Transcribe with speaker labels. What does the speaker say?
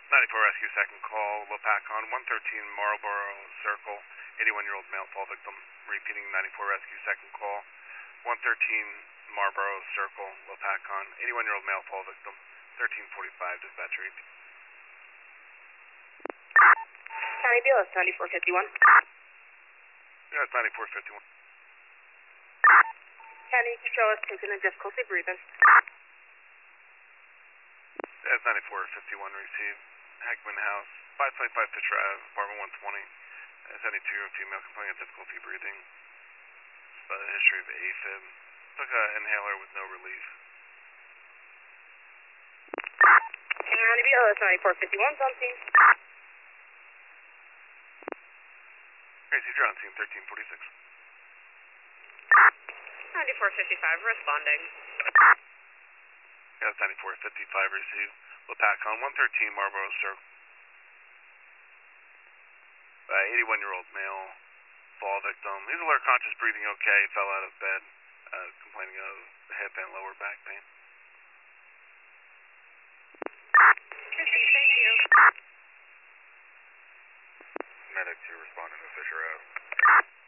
Speaker 1: 94 rescue, second call, Lopakon, 113 Marlboro Circle, 81-year-old male fall victim. Repeating 94 rescue, second call, 113 Marlboro Circle, Lopakon, 81-year-old male fall victim, 1345, dispatch repeat.
Speaker 2: County BLS 9451.
Speaker 1: Yeah, it's 9451.
Speaker 2: County, show us continuing difficulty breathing.
Speaker 1: Yeah, it's 9451, received. Heckman House, 525 Fish Ave, apartment 120. 72-year-old female complaining of difficulty breathing. History of AFib. Took an inhaler with no relief.
Speaker 2: County BLS 9451, on scene.
Speaker 1: Crazy, you're on scene 1346.
Speaker 2: 9455, responding.
Speaker 1: Yeah, it's 9455, received. Lopakon, 113 Marlboro Circle. 81-year-old male, fall victim. He's alert, conscious, breathing okay, fell out of bed, complaining of hip and lower back pain.
Speaker 2: Thank you.
Speaker 1: Medics, you're responding to Fisher Ave.